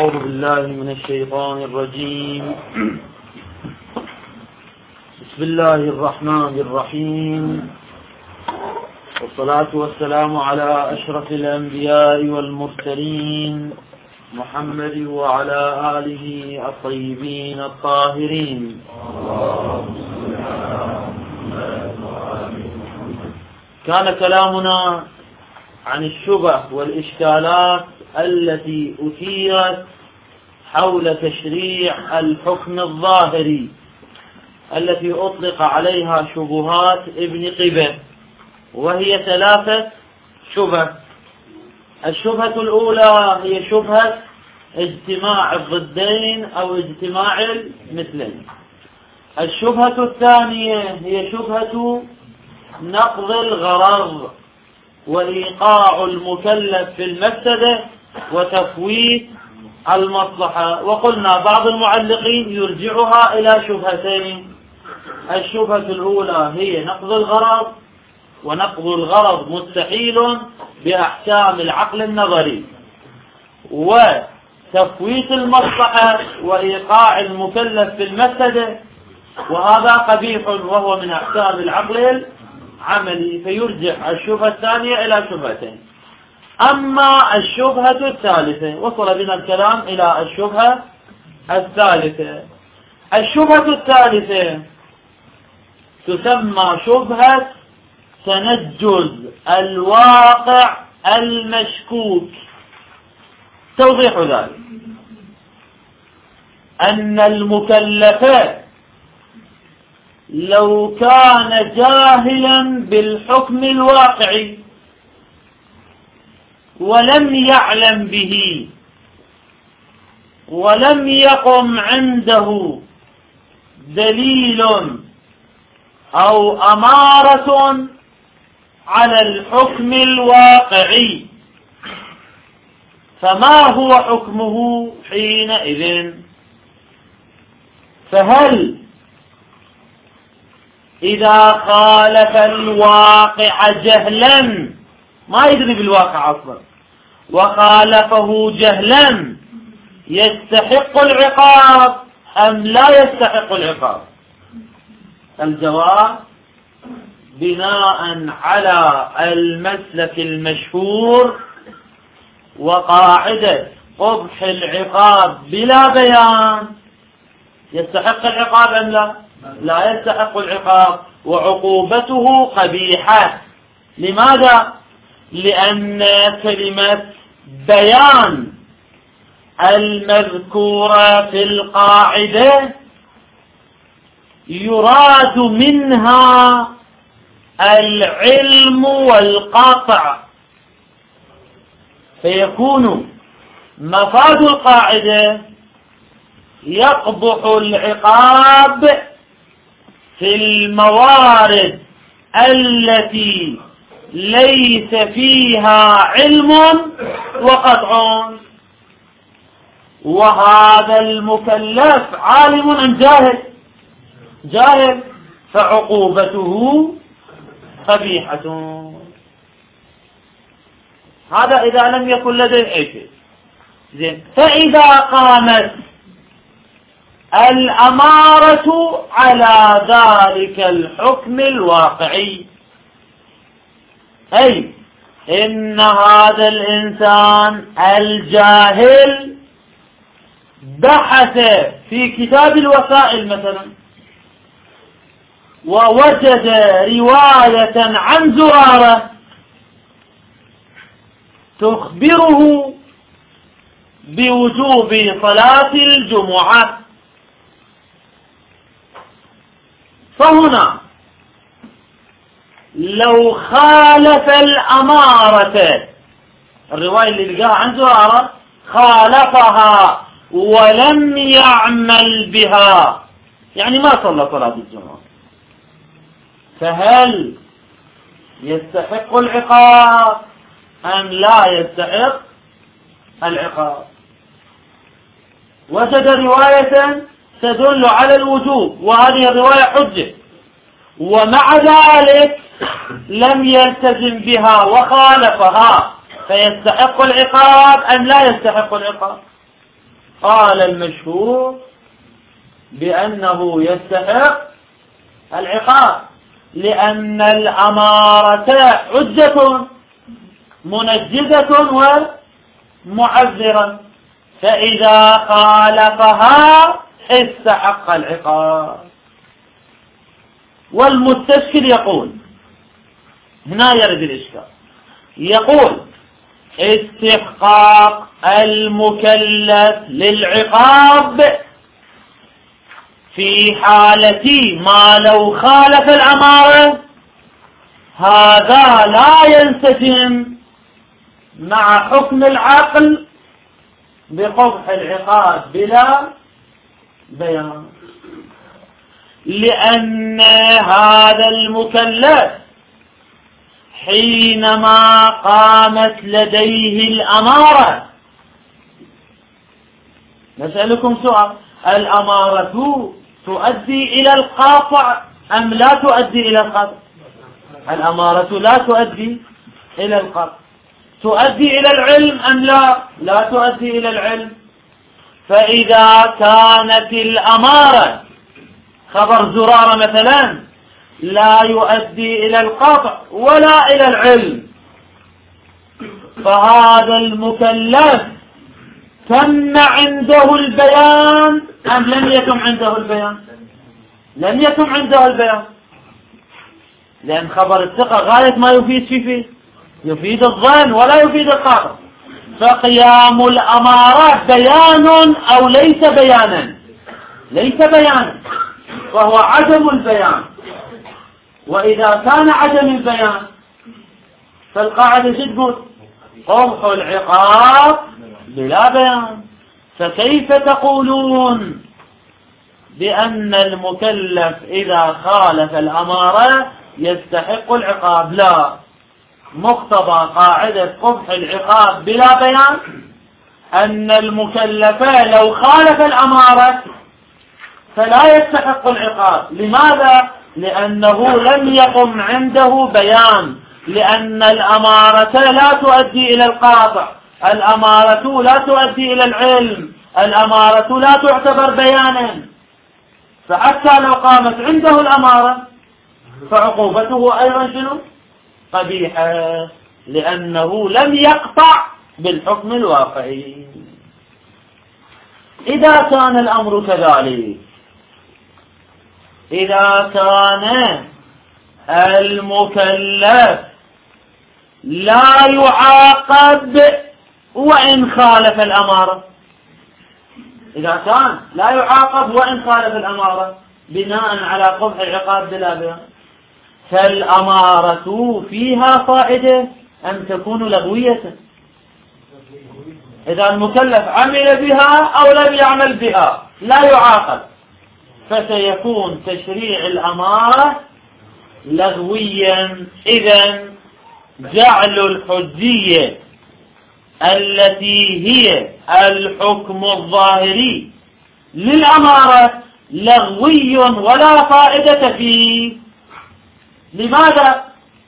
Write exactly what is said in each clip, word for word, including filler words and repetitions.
أعوذ بالله من الشيطان الرجيم. بسم الله الرحمن الرحيم، والصلاة والسلام على أشرف الأنبياء والمرسلين محمد وعلى آله الطيبين الطاهرين. كان كلامنا عن الشبه والإشكالات التي أثيرت حول تشريع الحكم الظاهري التي أطلق عليها شبهات ابن قبة، وهي ثلاثة شبه. الشبهة الأولى هي شبهة اجتماع الضدين أو اجتماع المثلين. الشبهة الثانية هي شبهة نقض الغرض وإيقاع المكلف في المفسدة وتفويت المصلحة، وقلنا بعض المعلقين يرجعها إلى شبهتين. الشبهة الأولى هي نقض الغرض، ونقض الغرض مستحيل بأحكام العقل النظري، وتفويت المصلحة وإيقاع المكلف في المفسدة وهذا قبيح وهو من أحكام العقل العملي، فيرجع الشبهة الثانية إلى شبهتين. أما الشبهة الثالثة، وصل بنا الكلام إلى الشبهة الثالثة. الشبهة الثالثة تسمى شبهة تنجز الواقع المشكوك. توضيح ذلك أن المكلف لو كان جاهلا بالحكم الواقعي ولم يعلم به ولم يقم عنده دليل أو أمارة على الحكم الواقعي، فما هو حكمه حينئذ؟ فهل إذا خالف الواقع جهلا، ما يدري بالواقع أصلا، وخالفه جهلا، يستحق العقاب أم لا يستحق العقاب؟ الجواب بناء على المسلك المشهور وقاعدة قبح العقاب بلا بيان، يستحق العقاب أم لا؟ لا يستحق العقاب، وعقوبته قبيحة. لماذا؟ لأن كلمة بيان المذكورة في القاعدة يراد منها العلم والقطع، فيكون مفاد القاعدة يقبح العقاب في الموارد التي ليس فيها علم وقطع، وهذا المكلف عالم أم جاهل؟ جاهل، فعقوبته قبيحة. هذا إذا لم يكن لديه أي شيء. زين، فإذا قامت الأمارة على ذلك الحكم الواقعي، أي إن هذا الإنسان الجاهل بحث في كتاب الوسائل مثلا ووجد رواية عن زرارة تخبره بوجوب صلاة الجمعة، فهنا لو خالف الأمارة، الرواية اللي لقاها عن زرارة خالفها ولم يعمل بها، يعني ما صلى صلاة الجمعة، فهل يستحق العقاب أم لا يستحق العقاب؟ وجد رواية تدل على الوجوب وهذه الرواية حجة، ومع ذلك لم يلتزم بها وخالفها، فيستحق العقاب أم لا يستحق العقاب؟ قال المشهور بأنه يستحق العقاب، لأن الأمارة حجة منجزة ومعذرة، فإذا خالفها استحق العقاب. والمستشكل يقول، هنا يرد الإشكال، يقول استحقاق المكلف للعقاب في حالة ما لو خالف الأمارة هذا لا ينسجم مع حكم العقل بقبح العقاب بلا بيان، لأن هذا المكلف حينما قامت لديه الأمارة، نسألكم سؤال، الأمارة تؤدي إلى القاطع أم لا تؤدي إلى القاطع؟ الأمارة لا تؤدي إلى القاطع. تؤدي إلى العلم أم لا؟ لا تؤدي إلى العلم. فإذا كانت الأمارة خبر زرارة مثلا لا يؤدي إلى القطع ولا إلى العلم، فهذا المكلف تم عنده البيان أم لم يتم عنده البيان؟ لم يتم عنده البيان، لأن خبر الثقة غاية ما يفيد في فيه يفيد الظن ولا يفيد القطع. فقيام الأمارة بيان أو ليس بيانا؟ ليس بيانا، وهو عدم البيان. وإذا كان عدم البيان فالقاعدة تقول قبح العقاب بلا بيان. فكيف تقولون بأن المكلف إذا خالف الأمارة يستحق العقاب؟ لا، مقتضى قاعدة قبح العقاب بلا بيان أن المكلف لو خالف الأمارة فلا يستحق العقاب. لماذا؟ لأنه لم يقم عنده بيان، لأن الأمارة لا تؤدي إلى القاطع، الأمارة لا تؤدي إلى العلم، الأمارة لا تعتبر بيانا. فحتى لو قامت عنده الأمارة فعقوبته أيضا شنو؟ قبيحة، لأنه لم يقطع بالحكم الواقعي. إذا كان الأمر كذلك، إذا كان المكلف لا يعاقب وإن خالف الأمارة، إذا كان لا يعاقب وإن خالف الأمارة بناء على قبح العقاب بلا بيان، فالأمارة فيها فائدة أم تكون لغوية؟ إذا المكلف عمل بها أو لم يعمل بها لا يعاقب، فسيكون تشريع الأمارة لغويا. إذن جعل الحجية التي هي الحكم الظاهري للأمارة لغوي ولا فائدة فيه. لماذا؟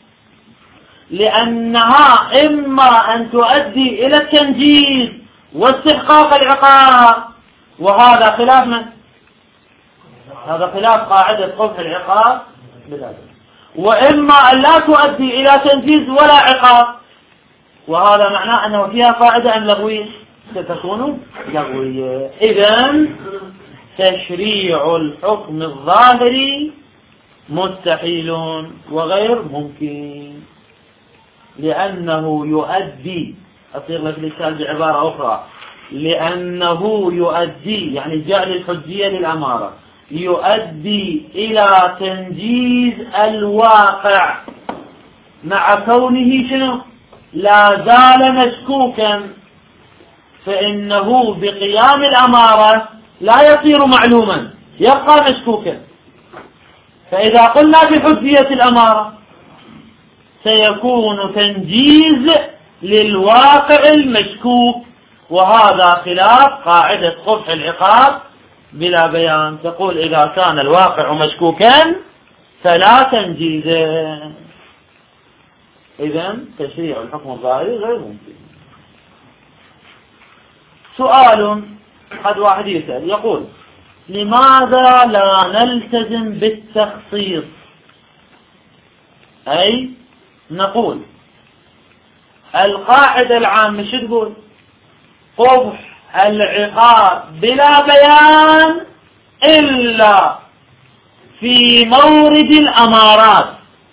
لأنها إما أن تؤدي إلى التنجيز واستحقاق العقاب، وهذا خلاف من؟ هذا خلاف قاعدة قبح العقاب بذلك. وإما أن لا تؤدي إلى تنجيز ولا عقاب، وهذا معناه أنه فيها فائدة أم لغوية؟ ستكون لغوية. إذن تشريع الحكم الظاهري مستحيل وغير ممكن، لأنه يؤدي، أصير لك الإشكال بعبارة أخرى، لأنه يؤدي يعني جعل الحجية للأمارة يؤدي إلى تنجيز الواقع مع كونه شنو؟ لا زال مشكوكا، فإنه بقيام الأمارة لا يصير معلوما، يبقى مشكوكا. فإذا قلنا بحجية الأمارة سيكون تنجيز للواقع المشكوك، وهذا خلاف قاعدة قبح العقاب بلا بيان. تقول إذا كان الواقع مشكوكا فلا تنجيز. إذن تشريع الحكم الظاهري غير ممكن. سؤال قد واحد يسأل يقول لماذا لا نلتزم بالتخصيص؟ أي نقول القاعدة العامة شو تقول؟ قبح العقاب بلا بيان إلا في مورد الأمارات،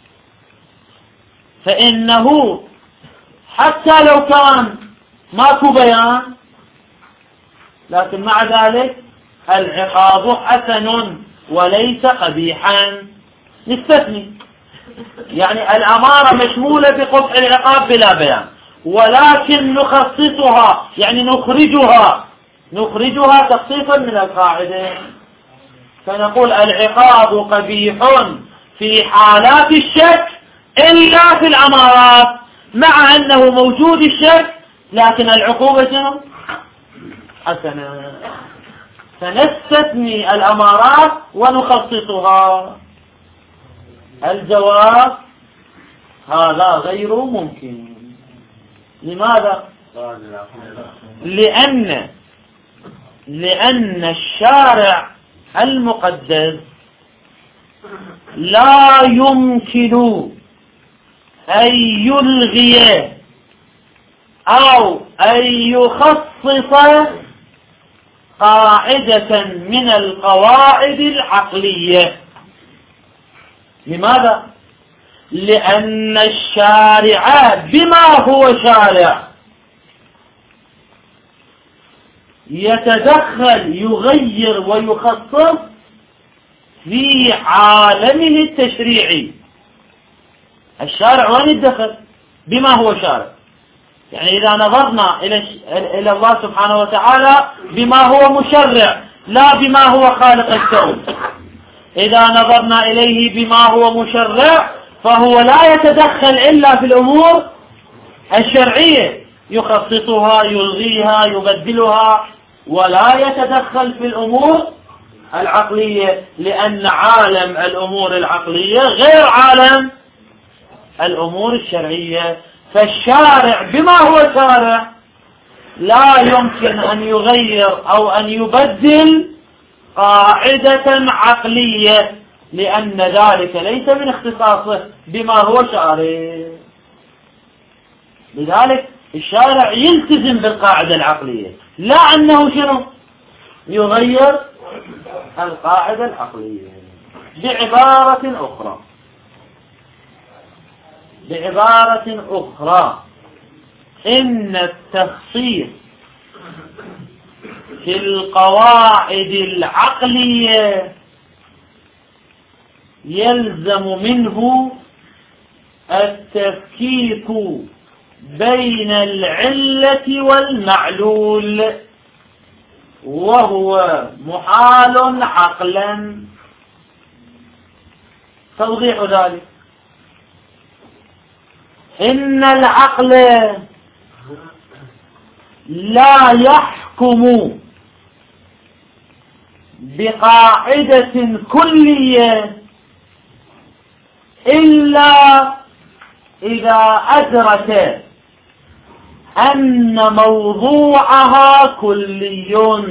فإنه حتى لو كان ماكو بيان لكن مع ذلك العقاب حسن وليس قبيحا. نستثني يعني الأمارة مشمولة بقبح العقاب بلا بيان، ولكن نخصصها يعني نخرجها نخرجها تخصيصا من القاعدة، فنقول العقاب قبيح في حالات الشك إلا في الأمارات، مع أنه موجود الشك لكن العقوبة شنو؟ حسنة. فنستثني الأمارات ونخصصها. الجواب هذا غير ممكن. لماذا؟ لأن لأن الشارع المقدس لا يمكن أن يلغي أو أن يخصص قاعدة من القواعد العقلية. لماذا؟ لأن الشارع بما هو شارع يتدخل يغير ويخصص في عالمه التشريعي. الشارع وين يتدخل؟ بما هو شارع. يعني إذا نظرنا إلى إلى الله سبحانه وتعالى بما هو مشرع لا بما هو خالق الكون، إذا نظرنا إليه بما هو مشرع فهو لا يتدخل إلا في الأمور الشرعية، يخصصها يلغيها يبدلها، ولا يتدخل في الأمور العقلية، لأن عالم الأمور العقلية غير عالم الأمور الشرعية. فالشارع بما هو شارع لا يمكن أن يغير أو أن يبدل قاعدة عقلية، لأن ذلك ليس من اختصاصه بما هو شارع. لذلك الشارع يلتزم بالقاعدة العقلية، لا أنه شنو يغير القاعدة العقلية. بعبارة أخرى بعبارة أخرى إن التخصيص في القواعد العقلية يلزم منه التفكيك بين العلة والمعلول، وهو محال عقلا. توضيح ذلك: إن العقل لا يحكم بقاعدة كلية إلا إذا أدرك أن موضوعها كلي،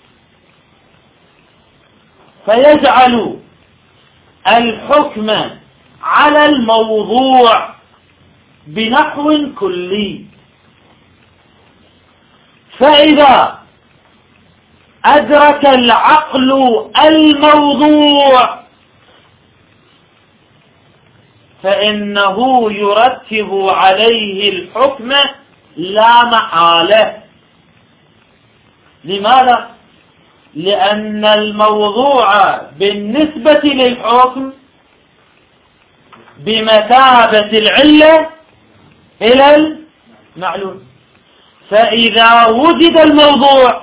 فيجعل الحكم على الموضوع بنحو كلي. فإذا أدرك العقل الموضوع فإنه يرتب عليه الحكم لا محالة. لماذا؟ لأن الموضوع بالنسبة للحكم بمثابة العلة إلى المعلول. فإذا وجد الموضوع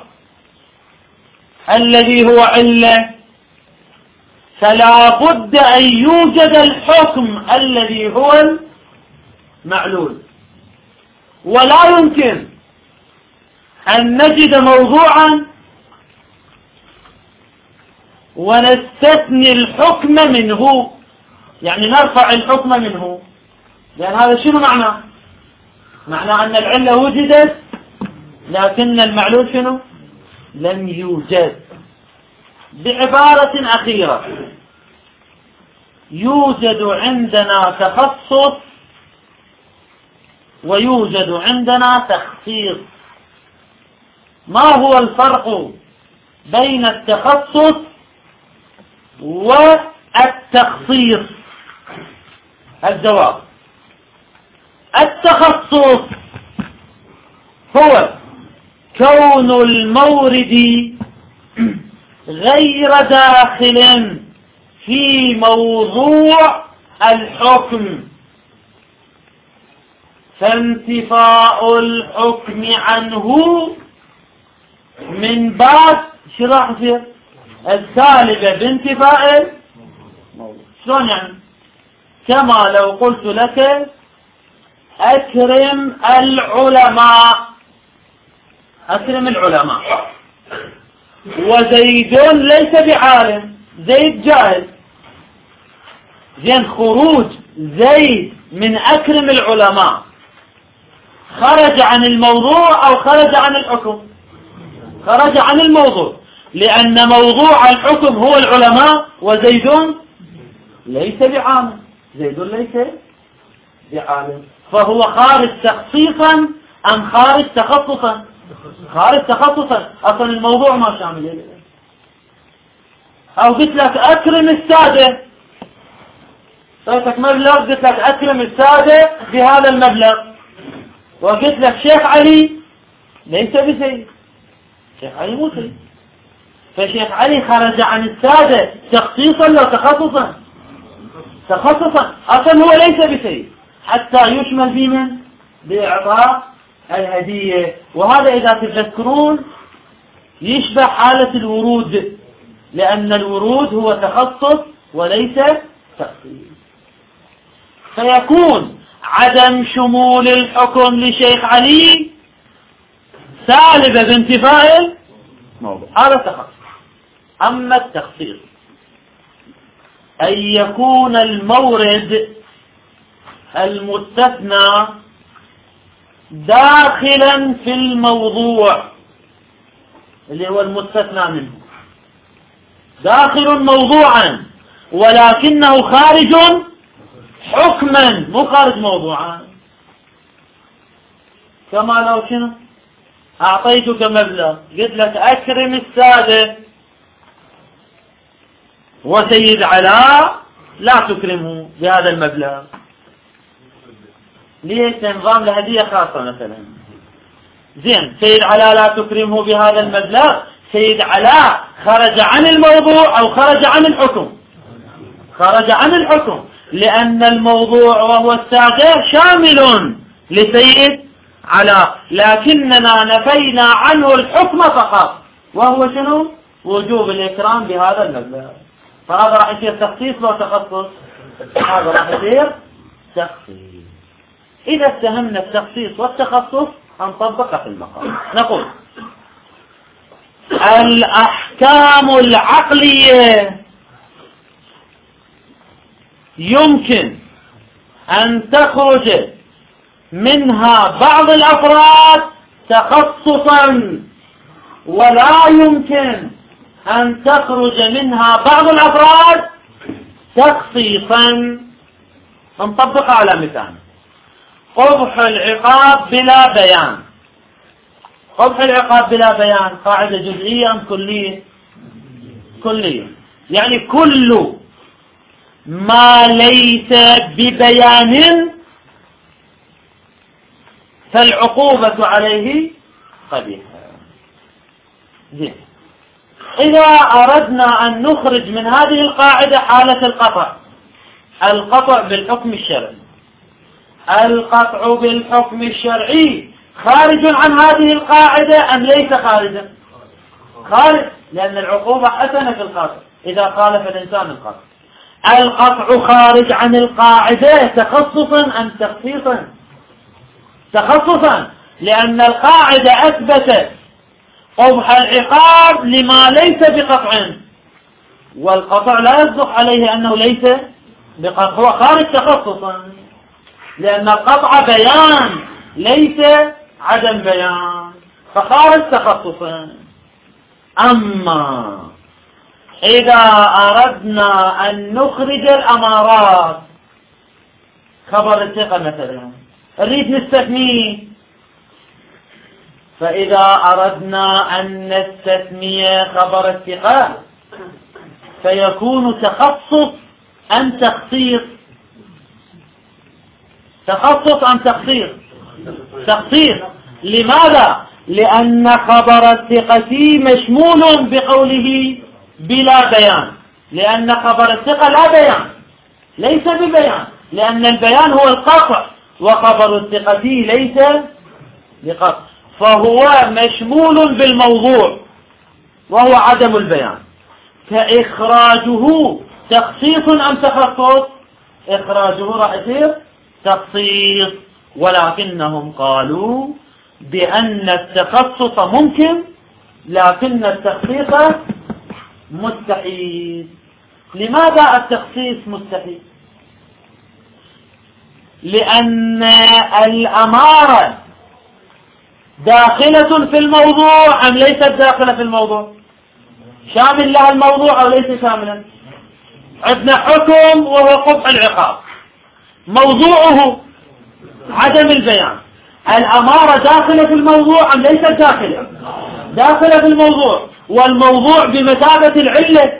الذي هو علة فلا بد أن يوجد الحكم الذي هو المعلول، ولا يمكن أن نجد موضوعا ونستثني الحكم منه، يعني نرفع الحكم منه، لأن هذا شنو معنى؟ معنى أن العلة وجدت لكن المعلول شنو؟ لم يوجد. بعبارة أخيرة، يوجد عندنا تخصص ويوجد عندنا تخصيص. ما هو الفرق بين التخصص والتخصيص؟ الجواب: التخصص هو كون المورد غير داخل في موضوع الحكم، فانتفاء الحكم عنه من باب شو راح يصير؟ السالبة بانتفاء الموضوع. شلون يعني؟ كما لو قلت لك أكرم العلماء، أكرم العلماء، وزيد ليس بعالم، زيد جاهل. زين، خروج زيد من أكرم العلماء خرج عن الموضوع أو خرج عن الحكم؟ خرج عن الموضوع، لأن موضوع الحكم هو العلماء، وزيد ليس بعالم، زيد ليس بعالم، فهو خارج تخصيصا أم خارج تخصصا؟ خارج تخصصا. أصلا الموضوع ما شامل. أو قلت لك أكرم السادة، صيتك مبلغ، قلت لك أكرم السادة بهذا المبلغ، وقلت لك شيخ علي ليس بسيد، شيخ علي مو سيد، فشيخ علي خرج عن السادة تخصيصا لو تخصصا؟ تخصصا. أصلا هو ليس بسيد حتى يشمل بمن؟ بإعطاء الهدية. وهذا إذا تذكرون يشبه حالة الورود، لأن الورود هو تخصص وليس تخصيص. فيكون عدم شمول الحكم لشيخ علي سالبة بانتفاء الموضوع، هذا تخصص. أما التخصيص أن يكون المورد المستثنى داخلا في الموضوع اللي هو المستثنى منه، داخل موضوعا ولكنه خارج حكما، مو خارج موضوعا. كما لو شنو أعطيتك مبلغ، قلت لك أكرم السادة، وسيد علاء لا تكرمه بهذا المبلغ. ليش؟ نظام الهدية خاصة مثلا. زين، سيد علاء لا تكرمه بهذا المبلغ، سيد علاء خرج عن الموضوع أو خرج عن الحكم؟ خرج عن الحكم، لأن الموضوع وهو السادة شامل لسيد علاء، لكننا نفينا عنه الحكم فقط، وهو شنو؟ وجوب الإكرام بهذا المبلغ. فهذا راح يصير تخصيص لو تخصص؟ هذا راح يصير تخصيص. إذا اتهمنا التخصيص والتخصص هنطبقه في المقام. نقول الأحكام العقلية يمكن أن تخرج منها بعض الأفراد تخصصا، ولا يمكن أن تخرج منها بعض الأفراد تخصيصا. نطبق على مثال: قبح العقاب بلا بيان. قبح العقاب بلا بيان قاعدة جزئية أم كلية؟ كلية. يعني كل ما ليس ببيان فالعقوبة عليه قبيحة. زين، إذا أردنا أن نخرج من هذه القاعدة حالة القطع، القطع بالحكم الشرعي، القطع بالحكم الشرعي خارج عن هذه القاعدة أم ليس خارجا؟ خارج، لأن العقوبة حسنة في القطع إذا خالف الإنسان القطع. القطع خارج عن القاعدة تخصصا أم تخصيصا؟ تخصصا، لأن القاعدة أثبتت قبح العقاب لما ليس بقطع، والقطع لا يصدق عليه أنه ليس بقطع، هو خارج تخصصا، لأن القطع بيان ليس عدم بيان، فخارج تخصصا. أما إذا أردنا أن نخرج الأمارات، خبر الثقة مثلا نريد نستثنيه، فإذا أردنا أن نستثني خبر الثقة فيكون تخصص أم تخصيص؟ تخصص أم تخصيص؟ تخصيص. لماذا؟ لأن خبر الثقة مشمول بقوله بلا بيان، لأن خبر الثقة لا بيان، ليس ببيان، لأن البيان هو القطع، وخبر الثقة ليس بقطع، فهو مشمول بالموضوع وهو عدم البيان. فإخراجه تخصيص أم تخصص؟ إخراجه راح يصير تخصيص، ولكنهم قالوا بأن التخصص ممكن لكن التخصيص مستحيل. لماذا التخصيص مستحيل؟ لأن الأمارة داخلة في الموضوع أم ليست داخلة في الموضوع؟ شامل لها الموضوع أو ليس شاملا؟ عندنا حكم وهو قبح العقاب، موضوعه عدم البيان. الأمارة داخلة في الموضوع أم ليست داخلة؟ داخلة في الموضوع، والموضوع بمثابة العلة،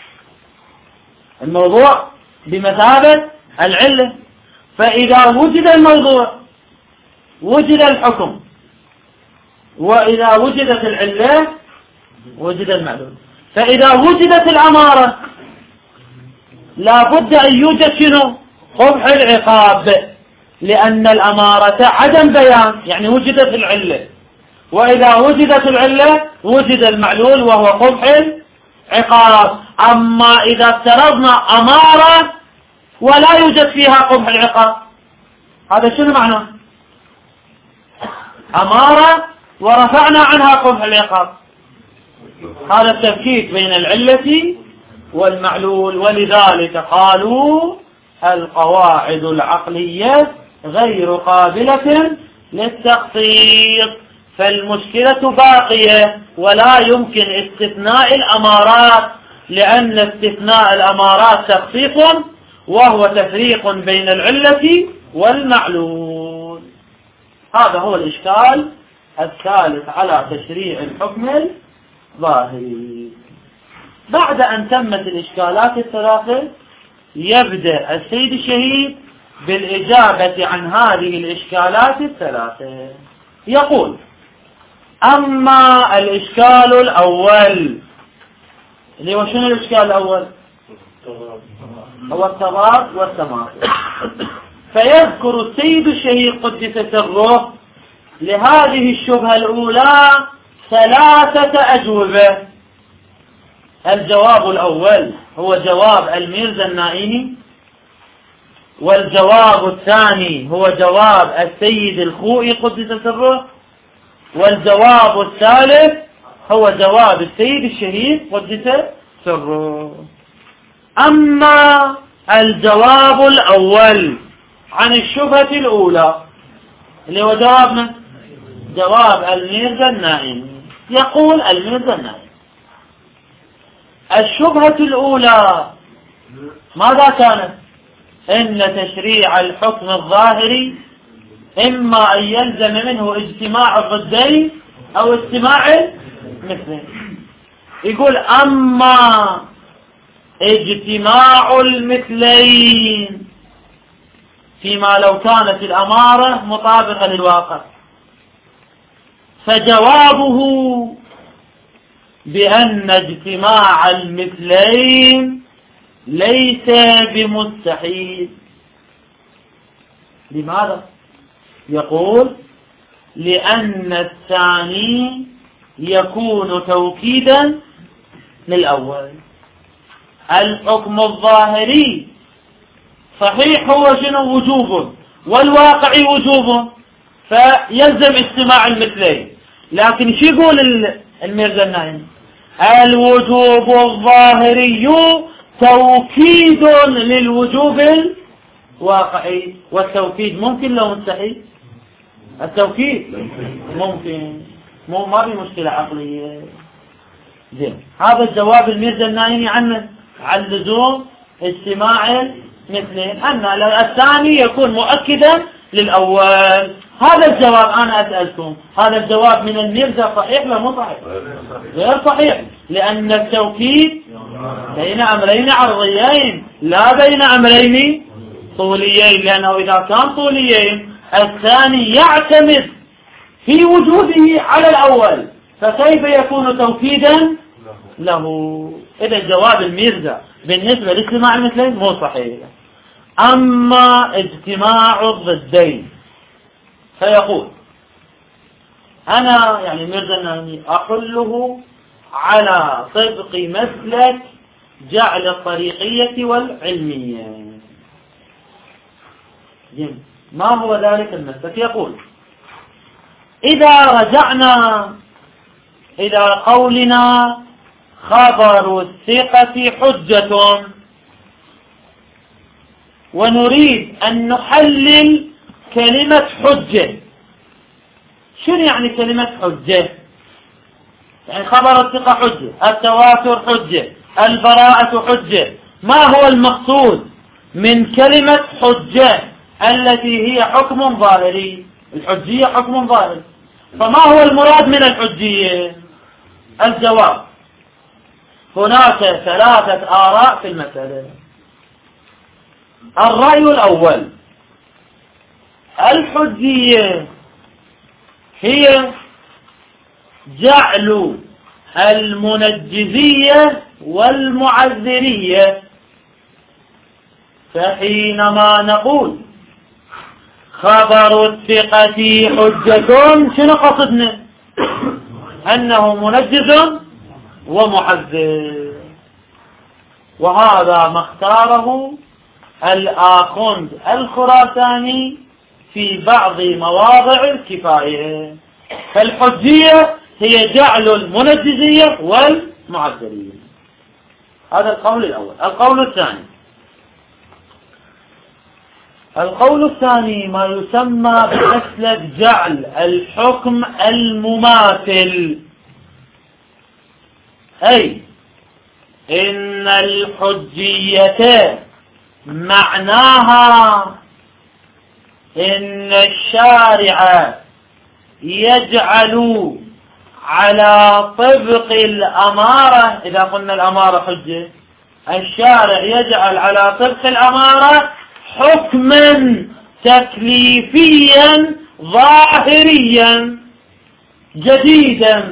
الموضوع بمثابة العلة. فإذا وجد الموضوع وجد الحكم، وإذا وجدت العلة وجد المعلول. فإذا وجدت الأمارة لا بد أن يوجد شنو؟ قبح العقاب، لأن الأمارة عدم بيان، يعني وجدت العلة، وإذا وجدت العلة وجد المعلول وهو قبح العقاب. أما إذا افترضنا أمارة ولا يوجد فيها قبح العقاب، هذا شنو معناه؟ أمارة ورفعنا عنها قبح العقاب، هذا التفكيك بين العلة والمعلول. ولذلك قالوا القواعد العقلية غير قابلة للتخصيص، فالمشكلة باقية ولا يمكن استثناء الأمارات، لأن استثناء الأمارات تخصيص وهو تفريق بين العلة والمعلول. هذا هو الإشكال الثالث على تشريع الحكم الظاهري. بعد أن تمت الإشكالات الثلاثة يبدأ السيد الشهيد بالإجابة عن هذه الإشكالات الثلاثة. يقول: أما الإشكال الأول اللي هو شنو الإشكال الأول؟ هو التضاد والتماثل. فيذكر السيد الشهيد قدس سره لهذه الشبهة الأولى ثلاثة أجوبة. الجواب الأول هو جواب الميرزا النائمي، والجواب الثاني هو جواب السيد الخوئي قدس سره، والجواب الثالث هو جواب السيد الشهيد قدس سره. أما الجواب الأول عن الشبهة الأولى اللي هو جوابنا جواب الميرزا النائمي، يقول الميرزا النائمي: الشبهة الأولى ماذا كانت؟ إن تشريع الحكم الظاهري إما أن يلزم منه اجتماع الضدين أو اجتماع المثلين. يقول: أما اجتماع المثلين فيما لو كانت الأمارة مطابقة للواقع، فجوابه بأن اجتماع المثلين ليس بمستحيل. لماذا؟ يقول: لأن الثاني يكون توكيدا للأول. الحكم الظاهري صحيح هو شنو؟ وجوب، والواقعي وجوب، فيلزم اجتماع المثلين. لكن شو يقول الميرزا النائمي؟ الوجوب الظاهري توكيد للوجوب الواقعي. والتوكيد ممكن لو مستحيل؟ التوكيد ممكن، مو ما في مشكلة عقلية. زين، هذا الجواب الميرزا النايمي عنه عن لزوم اجتماع مثلين، أن الثاني يكون مؤكدا للأول. هذا الجواب أنا أسألكم، هذا الجواب من الميرزا صحيح ولا مو صحيح؟ غير صحيح، لأن التوكيد بين أمرين عرضيين لا بين أمرين طوليين، لأنه إذا كان طوليين الثاني يعتمد في وجوده على الأول، فكيف يكون توكيدا له؟ إذا جواب الميرزا بالنسبة لاجتماع المثلين مو صحيح. أما اجتماع الضدين فيقول أنا يعني ميرزا النايمي أحله على طبق مسلك جعل الطريقية والعلمية. ما هو ذلك المسلك؟ يقول إذا رجعنا إلى قولنا خبر الثقة حجة، ونريد أن نحلل كلمة حجة. شنو يعني كلمة حجة؟ يعني خبر الثقة حجة، التواتر حجة، البراءة حجة. ما هو المقصود من كلمة حجة التي هي حكم ظاهري؟ الحجية حكم ظاهري، فما هو المراد من الحجية؟ الجواب هناك ثلاثة آراء في المسألة. الرأي الأول الحجية هي جعل المنجزية والمعذرية، فحينما نقول خبر الثقة حجة شنو قصدنا؟ أنه منجز ومحذر، وهذا ما اختاره الآخوند الخراساني في بعض مواضع الكفاية. فالحجية هي جعل المنجزية والمعذرية. هذا القول الأول. القول الثاني القول الثاني ما يسمى بمسلك جعل الحكم المماثل، أي إن الحجية معناها إن الشارع يجعل على طبق الأمارة، إذا قلنا الأمارة حجة، الشارع يجعل على طبق الأمارة حكما تكليفيا ظاهريا جديدا.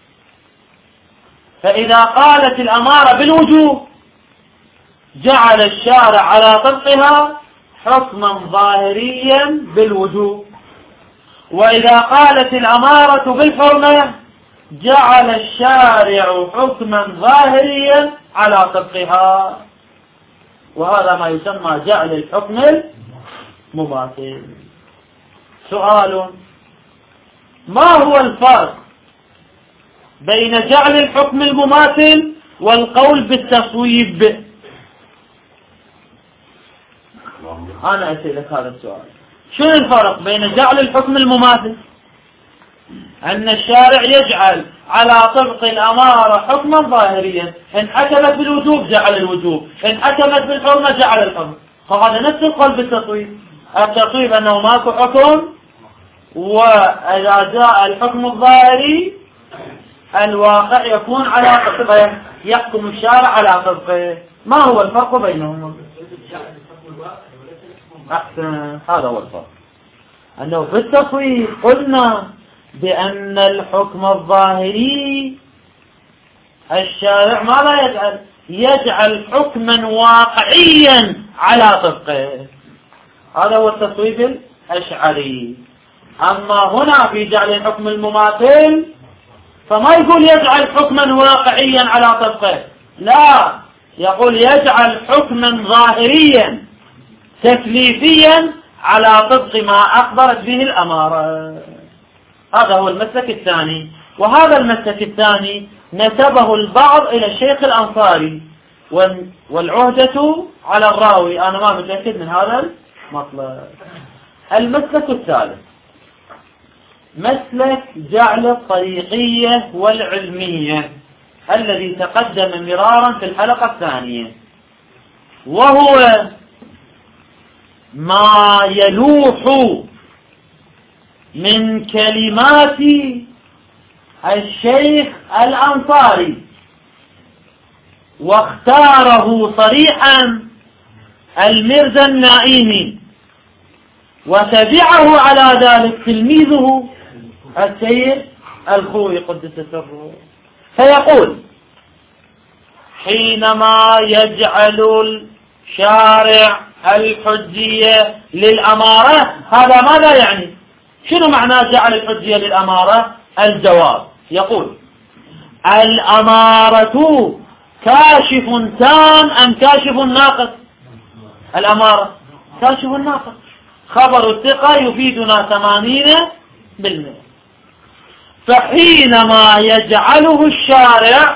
فإذا قالت الأمارة بالوجوب جعل الشارع على طبقها حكما ظاهريا بالوجوب، وإذا قالت الأمارة بالحرمة جعل الشارع حكما ظاهريا على طبقها، وهذا ما يسمى جعل الحكم المماثل. سؤال: ما هو الفرق بين جعل الحكم المماثل والقول بالتصويب؟ أنا أسألك هذا السؤال، شنو الفرق بين جعل الحكم المماثل أن الشارع يجعل على طبق الأمارة حكما ظاهريا، إن حكمت بالوجوب جعل الوجوب، إن حكمت بالحرمة جعل الحرمة، فهذا نفس القول بالتصويب. التصويب أنه ماكو حكم، وإذا جاء الحكم الظاهري الواقع يكون على طبقه، يحكم الشارع على طبقه. ما هو الفرق بينهما؟ أحسن، هذا هو الفرق، أنه في التصويب قلنا بأن الحكم الظاهري الشارع ما لا يجعل يجعل حكما واقعيا على طبقه، هذا هو التصويب الأشعري. أما هنا في جعل الحكم المماثل فما يقول يجعل حكما واقعيا على طبقه، لا، يقول يجعل حكما ظاهريا تكليفيا على طبق ما أخبرت به الأمارة. هذا هو المسلك الثاني، وهذا المسلك الثاني نسبه البعض إلى الشيخ الأنصاري، والعهدة على الراوي. أنا ما متأكد من هذا المطلب. المسلك الثالث مسلك جعل الطريقية والعلمية. الذي تقدم مرارا في الحلقة الثانية، وهو ما يلوح من كلمات الشيخ الأنصاري، واختاره صريحا المرزا النائمي، وتبعه على ذلك تلميذه السيد الخوي قدس سره. فيقول: حينما يجعل الشارع الحجية للأمارة، هذا ماذا يعني؟ شنو معنى جعل الحجية للأمارة؟ الجواب، يقول: الأمارة كاشف تام أم كاشف ناقص؟ الأمارة كاشف ناقص، خبر الثقة يفيدنا ثمانين بالمئة. فحينما يجعله الشارع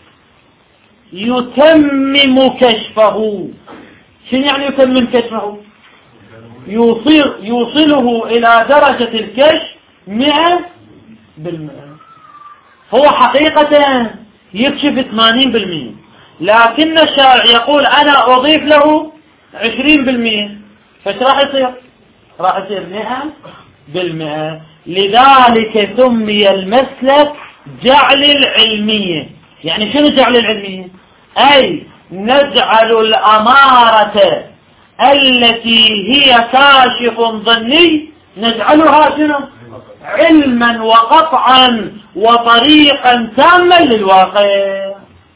يتمم كشفه. شنو يعني يتمم كشفه؟ يوصل يوصله إلى درجة الكشف مئة بالمئة. هو حقيقة يكشف ثمانين بالمئة، لكن الشارع يقول أنا أضيف له عشرين بالمئة، فايش راح يصير؟ راح يصير مئة بالمئة. لذلك سمي المسلك جعل العلمية. يعني شنو جعل العلمية؟ أي نجعل الأمارة التي هي كاشف ظني نجعلها شنو؟ علما وقطعا وطريقا تاما للواقع.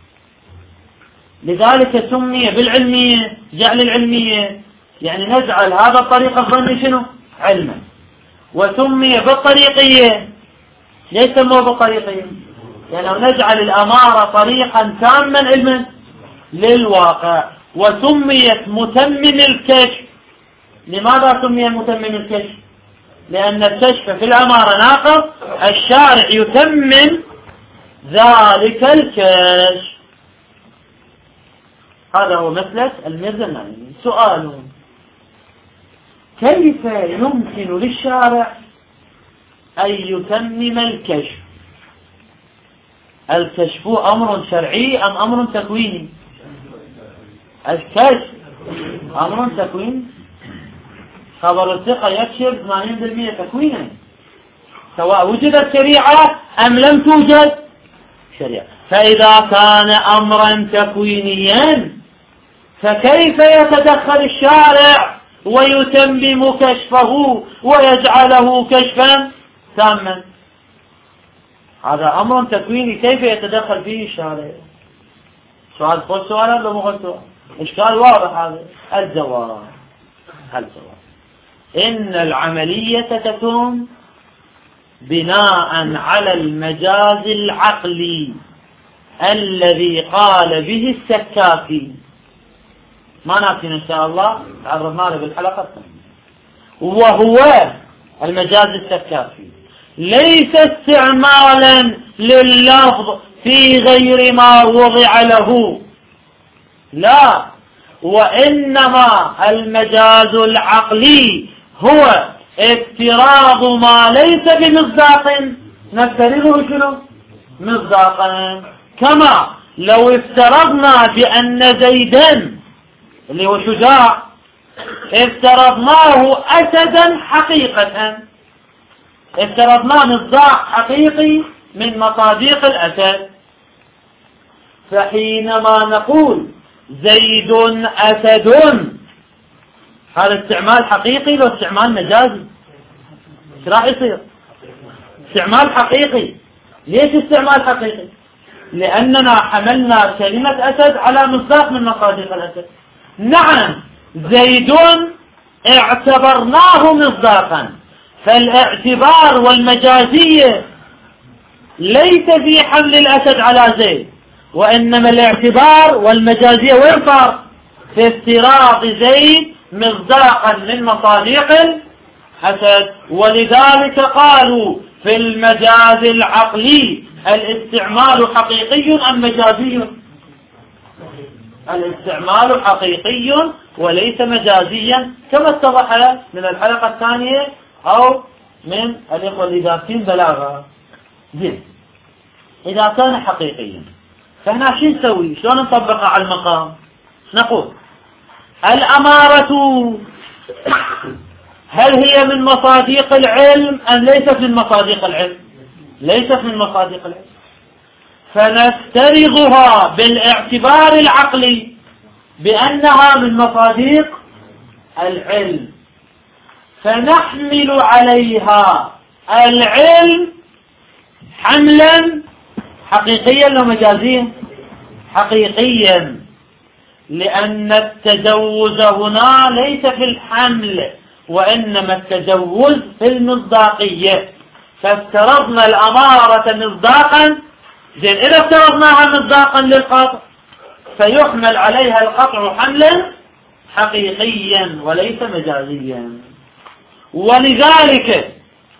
لذلك سمي بالعلمية جعل العلمية، يعني نجعل هذا الطريق الظني شنو؟ علما. وسمي بالطريقية، ليش سموه بالطريقية؟ يعني نجعل الأمارة طريقا تاما علما للواقع. وسميت متمم الكشف. لماذا سمي متمم الكشف؟ لأن الكشف في الأمارة ناقص، الشارع يتمم ذلك الكشف. هذا هو مسلك المرزا النائمي. سؤال: كيف يمكن للشارع أن يتمم الكشف؟ الكشف أمر شرعي أم أمر تكويني؟ الكشف أمر تكويني. خبر الثقة يكشف ثمانين بالمئة تكوينا، سواء وجدت شريعة أم لم توجد شريعة. فإذا كان أمرا تكوينيا فكيف يتدخل الشارع ويتمم كشفه ويجعله كشفا تاما؟ هذا أمر تكويني، كيف يتدخل فيه الشارع؟ سؤال قل سؤالا ولا مو سؤال؟ إشكال واضح. هذا الجواب الجواب إن العملية تكون بناء على المجاز العقلي الذي قال به السكافي. ما ناسين إن شاء الله، تعرضنا له بالحلقة الثانية. وهو المجاز السكافي ليس استعمالا لللفظ في غير ما وضع له، لا، وإنما المجاز العقلي هو افتراض ما ليس بمصداق نفترضه شنو؟ مصداقا. كما لو افترضنا بأن زيدا اللي هو شجاع افترضناه أسدا حقيقة، افترضناه مصداق حقيقي من مصادق الأسد، فحينما نقول زيد أسد هذا استعمال حقيقي لو استعمال مجازي؟ ايش راح يصير؟ استعمال حقيقي. ليش استعمال حقيقي؟ لأننا حملنا كلمة أسد على مصداق من مصادق الأسد. نعم، زيد اعتبرناه مصداقا، فالاعتبار والمجازية ليس في حمل الأسد على زيد، وإنما الاعتبار والمجازية وين صار؟ في افتراض زيد مصداقا من مصادق الأسد. ولذلك قالوا في المجاز العقلي الاستعمال حقيقي أم مجازي؟ الاستعمال حقيقي وليس مجازيا، كما اتضح من الحلقة الثانية أو من الإخوة اللي دارسين بلاغة. زين، إذا كان حقيقيا فهنا شو نسوي؟ شلون نطبقها على المقام؟ نقول الأمارة هل هي من مصادق العلم أم ليست من مصادق العلم؟ ليست من مصادق العلم، فنفترضها بالاعتبار العقلي بأنها من مصادق العلم، فنحمل عليها العلم حملا حقيقيا ومجازيا. حقيقيا، لأن التجوز هنا ليس في الحمل وإنما التجوز في المصداقية، فافترضنا الأمارة مصداقا. زين، إذا افترضناها مصداقا للقطع فيحمل عليها القطع حملا حقيقيا وليس مجازيا. ولذلك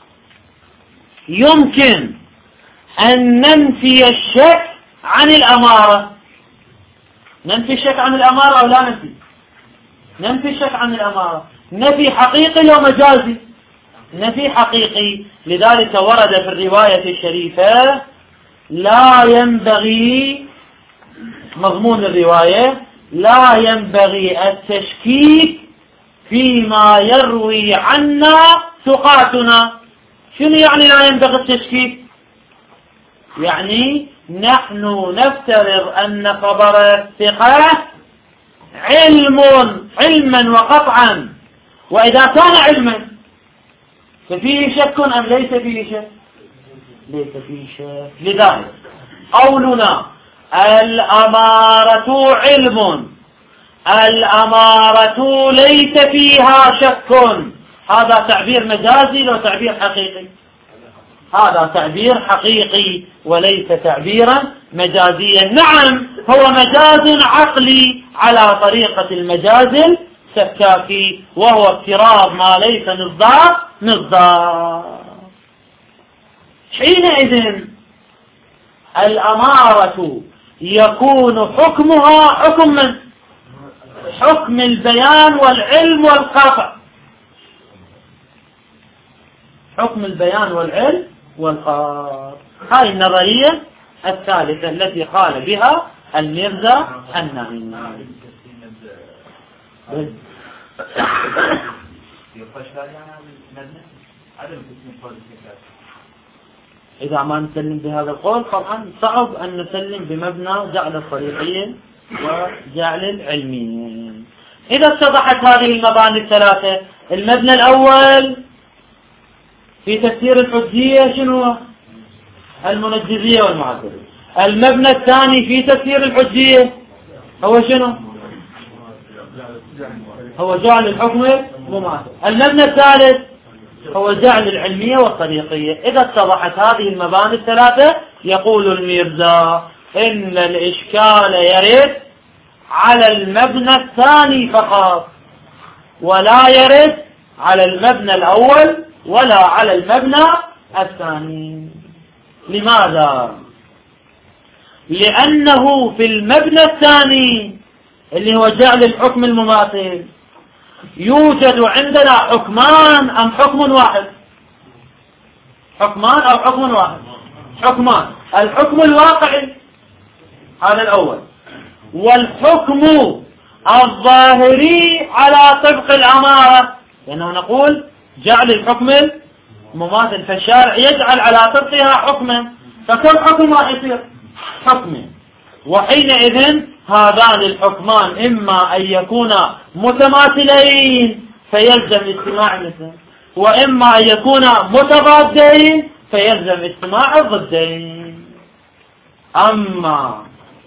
يمكن أن ننفي الشك عن الأمارة. ننفي الشك عن الأمارة أو لا ننفي؟ ننفي الشك عن الأمارة، نفي حقيقي ومجازي. نفي حقيقي، لذلك ورد في الرواية الشريفة لا ينبغي، مضمون الرواية لا ينبغي التشكيك فيما يروي عنا ثقاتنا. شنو يعني لا ينبغي التشكيك؟ يعني نحن نفترض أن خبر الثقة علم علما وقطعا، وإذا كان علما ففيه شك أم ليس فيه شك؟ ليس فيه شك. لذلك قولنا الأمارة علم، الأمارة ليس فيها شك، هذا تعبير مجازي لو تعبير حقيقي؟ هذا تعبير حقيقي وليس تعبيرا مجازيا. نعم، هو مجاز عقلي على طريقة المجاز السكاكي، وهو افتراض ما ليس مصداق مصداق. حينئذ الأمارة يكون حكمها حكم من؟ حكم البيان والعلم والقطع. حكم البيان والعلم والقطع. هاي النظرية الثالثة التي قال بها الميرزا النعيم. إذا ما نسلم بهذا القول طبعا صعب أن نسلم بمبنى جعل الطريقية وجعل العلمية. إذا اتضحت هذه المباني الثلاثة، المبنى الأول في تفسير الحجية شنو؟ المنجزية والمعذرية. المبنى الثاني في تفسير الحجية هو شنو؟ هو جعل الحكم مماثل. المبنى الثالث هو جعل العلمية والطريقية. إذا اتضحت هذه المباني الثلاثة يقول الميرزا إن الإشكال يرد على المبنى الثاني فقط، ولا يرد على المبنى الأول ولا على المبنى الثاني. لماذا؟ لأنه في المبنى الثاني اللي هو جعل الحكم المماثل يوجد عندنا حكمان أم حكم واحد؟ حكمان أو حكم واحد؟ حكمان. الحكم الواقعي هذا الأول، والحكم الظاهري على طبق الأمارة، لأنه نقول جعل الحكم المماثل، فالشارع يجعل على طبقها حكما، فكم حكم راح يصير؟ حكم. وحينئذ هذان الحكمان إما أن يكونا متماثلين فيلزم اجتماع مثل، وإما أن يكونا متضادين فيلزم اجتماع الضدين. أما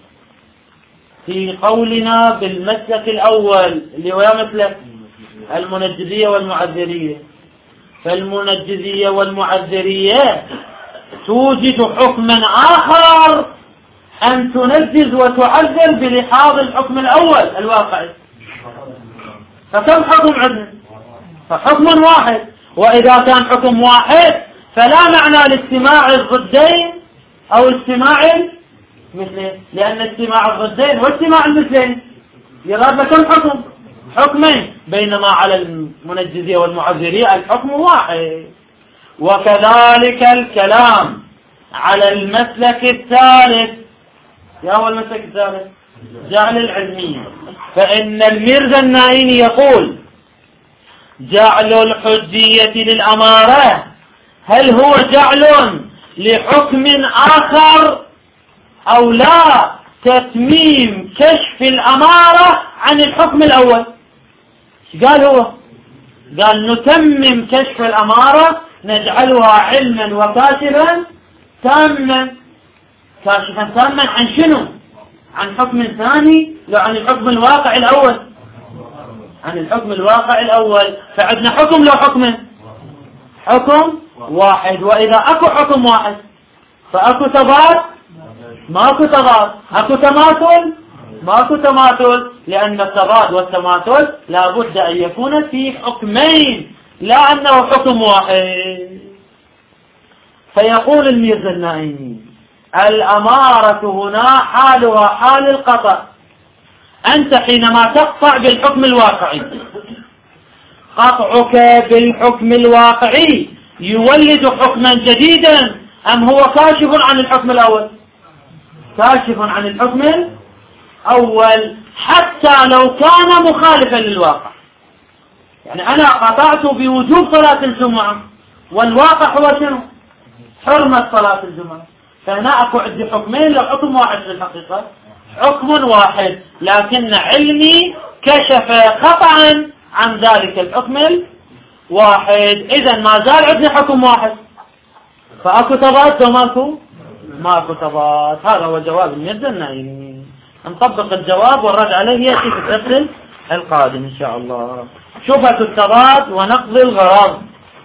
في قولنا بالمسلك الأول اللي هو مثل المنجزية والمعذرية، فالمنجزية والمعذرية توجد حكما آخر أن تنجز وتعذر بلحاظ الحكم الأول الواقعي، فكم حكم عندنا؟ فحكم واحد. وإذا كان حكم واحد فلا معنى لاجتماع الضدين أو اجتماع المثلين، لأن اجتماع الضدين واجتماع المثلين يراد كم حكم؟ حكمين، بينما على المنجزية والمعذرية الحكم واحد. وكذلك الكلام على المسلك الثالث يا أول مسلك الثالث جعل العلمية. فإن الميرزا النائيني يقول جعل الحجية للأمارة هل هو جعل لحكم آخر أو لا تتميم كشف الأمارة عن الحكم الأول. قال هو قال نتمم كشف الأمارة نجعلها علما وكاشفا تاما. كاشفا تاما عن شنو؟ عن حكم ثاني لو عن الحكم الواقع الأول، عن الحكم الواقع الأول. فعندنا حكم لو حكم حكم واحد، وإذا أكو حكم واحد فأكو تضاد ماكو تضاد، أكو تماثل ماكو تماثل، لأن التضاد والتماثل لا بد أن يكون في حكمين لا أنه حكم واحد. فيقول الميرزا النائيني الأمارة هنا حالها حال القطع. أنت حينما تقطع بالحكم الواقعي، قطعك بالحكم الواقعي يولد حكما جديدا أم هو كاشف عن الحكم الأول؟ كاشف عن الحكم الأول حتى لو كان مخالفا للواقع. يعني أنا قطعت بوجوب صلاة الجمعة والواقع هو شنو؟ حرمة صلاة الجمعة. فهنا أكو عندي حكمين لو حكم واحد في الحقيقة، حكم واحد لكن علمي كشف قطعا عن ذلك الحكم الواحد. إذا ما زال عندي حكم واحد، فأكو تضاد وماكو ماكو تضاد. هذا هو جواب الميرزا النائيني. نطبق الجواب والرد عليه يأتي في الدرس القادم إن شاء الله. شبهة التضاد ونقض الغرض.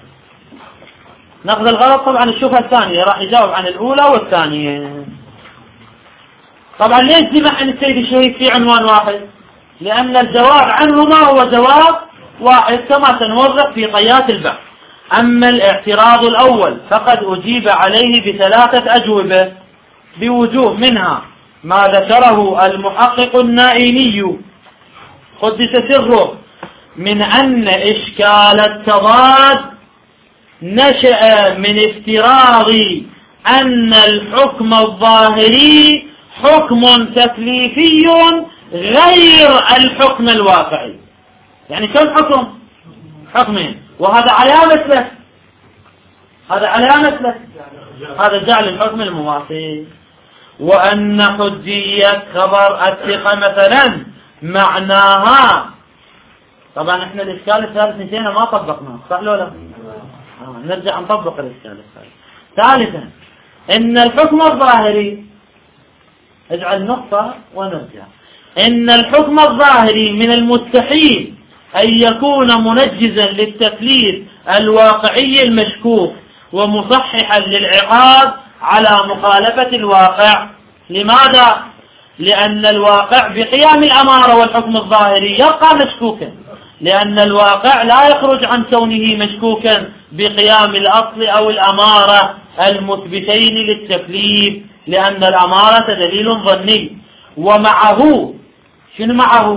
نقض الغرض طبعا الشبهة الثانية راح يجاوب عن الأولى والثانية. طبعا ليش جمع عن السيد الشهيد في عنوان واحد؟ لأن الجواب عنهما هو جواب واحد كما سنوضح في طيات البحث. أما الاعتراض الأول فقد أجيب عليه بثلاثة أجوبة بوجوه، منها ما ذكره المحقق النائيني قدس سره من أن إشكال التضاد نشأ من افتراض أن الحكم الظاهري حكم تكليفي غير الحكم الواقعي. يعني كم حكم؟ حكمين، وهذا علامة له، هذا علامة له، هذا جعل الحكم المماثل. وأن حجية خبر الثقة مثلا معناها، طبعا احنا الإشكال الثالث نسينا ما طبقناه، صح لو لا؟ آه. نرجع نطبق الإشكال الثالث. ثالثا إن الحكم الظاهري، اجعل نقطة ونرجع، إن الحكم الظاهري من المستحيل أن يكون منجزا للتكليف الواقعي المشكوك ومصححا للعقاب على مخالفة الواقع. لماذا؟ لأن الواقع بقيام الأمارة والحكم الظاهري يبقى مشكوكا، لأن الواقع لا يخرج عن كونه مشكوكا بقيام الأصل أو الأمارة المثبتين للتكليف، لأن الأمارة دليل ظني. ومعه شنو معه؟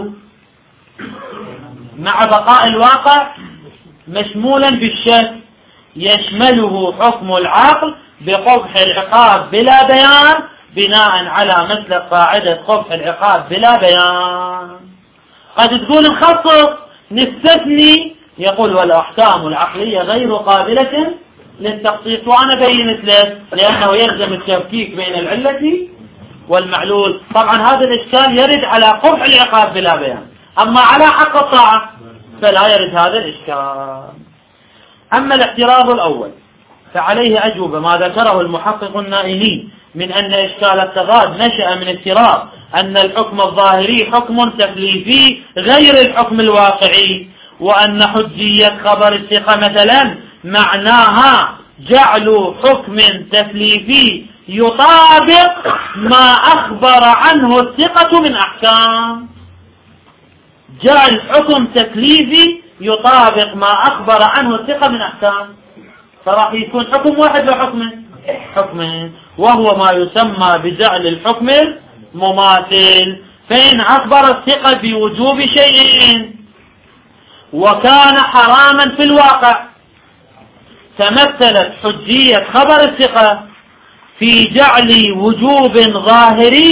مع بقاء الواقع مشمولا بالشك يشمله حكم العقل بقبح العقاب بلا بيان، بناء على مثل قاعدة قبح العقاب بلا بيان. قد تقول نخصص نستثني، يقول والأحكام العقلية غير قابلة للتخصيص، وأنا بينت له لأنه يلزم التفكيك بين العلة والمعلول. طبعا هذا الإشكال يرد على قبح العقاب بلا بيان، أما على حق الطاعة فلا يرد هذا الإشكال. أما الاعتراض الأول فعليه أجوبة ما ذكره المحقق النائيني من أن إشكال التضاد نشأ من افتراض أن الحكم الظاهري حكم تكليفي غير الحكم الواقعي، وأن حجية خبر الثقة مثلا معناها جعل حكم تكليفي يطابق ما أخبر عنه الثقة من أحكام. جعل حكم تكليفي يطابق ما أخبر عنه الثقة من أحكام، فراح يكون حكم واحد وحكم حكمين، وهو ما يسمى بجعل الحكم المماثل. فإن أخبر الثقة بوجوب شيء وكان حراما في الواقع، تمثلت حجية خبر الثقة في جعل وجوب ظاهري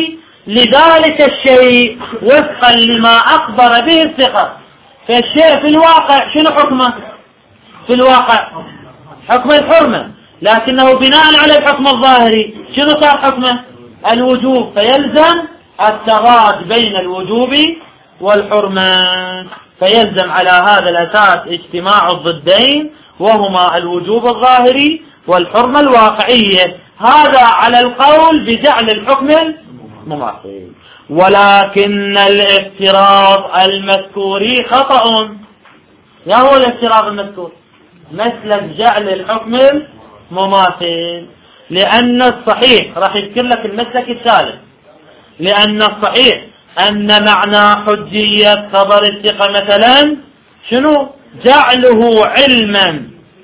لذلك الشيء وفقا لما أخبر به الثقة. فالشيء في الواقع شنو حكمه؟ في الواقع حكم الحرمة، لكنه بناء على الحكم الظاهري شنو صار حكمه؟ الوجوب، فيلزم التضاد بين الوجوب والحرمة، فيلزم على هذا الأساس اجتماع الضدين وهما الوجوب الظاهري والحرمة الواقعية. هذا على القول بجعل الحكم المماثل. ولكن الافتراض المذكور خطأ. يا هو الافتراض المذكور؟ مثل جعل الحكم المماثل، لأن الصحيح راح يذكر لك المسلك الثالث، لأن الصحيح أن معنى حجية خبر الثقة مثلا شنو؟ جعله علما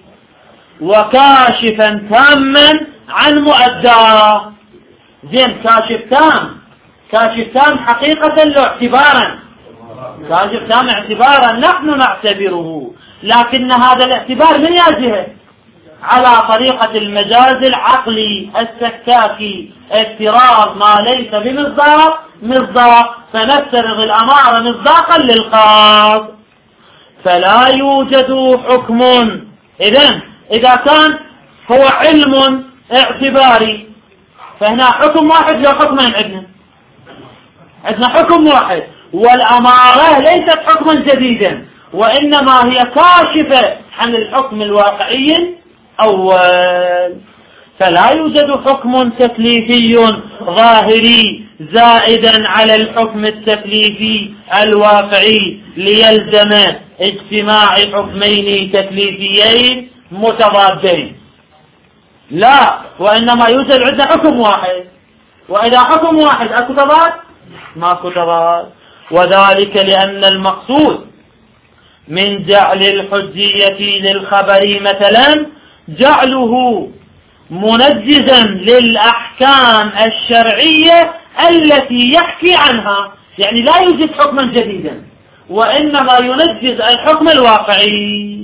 وكاشفا تاما عن مؤداه. زين، كاشف تام، كاشف تام حقيقة له اعتبارا، كاشف تام اعتبارا نحن نعتبره، لكن هذا الاعتبار من يجهه على طريقة المجاز العقلي السكاكي، افتراض ما ليس بمصداق مصداق، فنفترض الأمارة مصداقا للخاص، فلا يوجد حكم. إذن إذا كان هو علم اعتباري فهنا حكم واحد لا حكمين، عندنا عندنا حكم واحد، والأمارة ليست حكما جديدا وإنما هي كاشفة عن الحكم الواقعي أول. فلا يوجد حكم تكليفي ظاهري زائدا على الحكم التكليفي الواقعي ليلزم اجتماع حكمين تكليفيين متضادين، لا، وإنما يوجد عندنا حكم واحد، وإذا حكم واحد أكو تضاد؟ ماكو تضاد. وذلك لأن المقصود من جعل الحجية للخبر مثلا جعله منجزا للأحكام الشرعية التي يحكي عنها، يعني لا يوجد حكما جديدا وإنما ينجز الحكم الواقعي.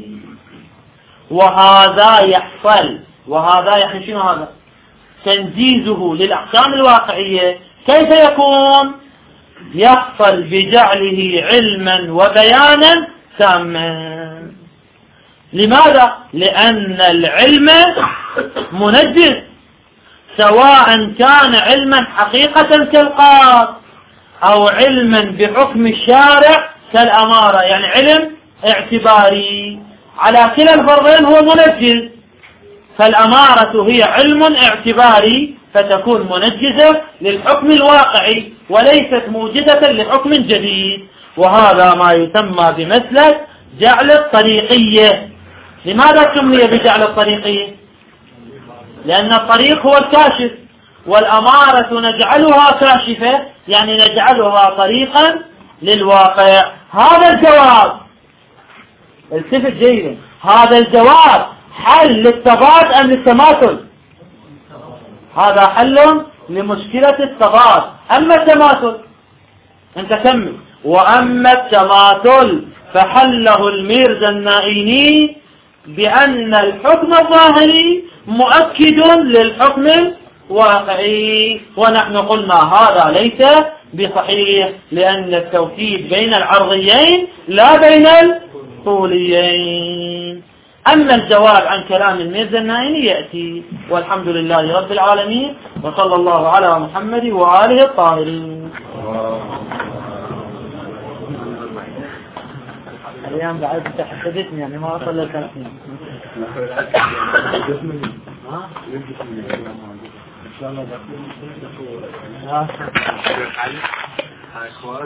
وهذا يحصل، وهذا يعني شنو هذا؟ تنجيزه للأحكام الواقعية كيف يكون؟ يحصل بجعله علما وبيانا تاما. لماذا؟ لأن العلم منجز، سواء كان علما حقيقة كالقاص أو علما بحكم الشارع كالأمارة، يعني علم اعتباري، على كلا الفرضين هو منجز. فالأمارة هي علم اعتباري فتكون منجزة للحكم الواقعي وليست موجدة لحكم جديد، وهذا ما يسمى بمسلك جعل الطريقية. لماذا سمي بجعل الطريقية؟ لأن الطريق هو الكاشف، والأمارة نجعلها كاشفة يعني نجعلها طريقا للواقع. هذا الجواب، التفت جيدا، هذا الجواب حل للتضاد أم للتماثل؟ هذا حل لمشكلة التضاد. أما التماثل أنت كمل. وأما التماثل فحله الميرزا النائيني بأن الحكم الظاهري مؤكد للحكم الواقعي، ونحن قلنا هذا ليس بصحيح، لأن التوكيد بين العرضيين لا بين الطوليين. أما الجواب عن كلام الميرزا النائيني يأتي. والحمد لله رب العالمين، وصلى الله على محمد وآله الطاهرين. الأيام بعد تحدثني يعني ما أصل للثلاثين. إن شاء الله.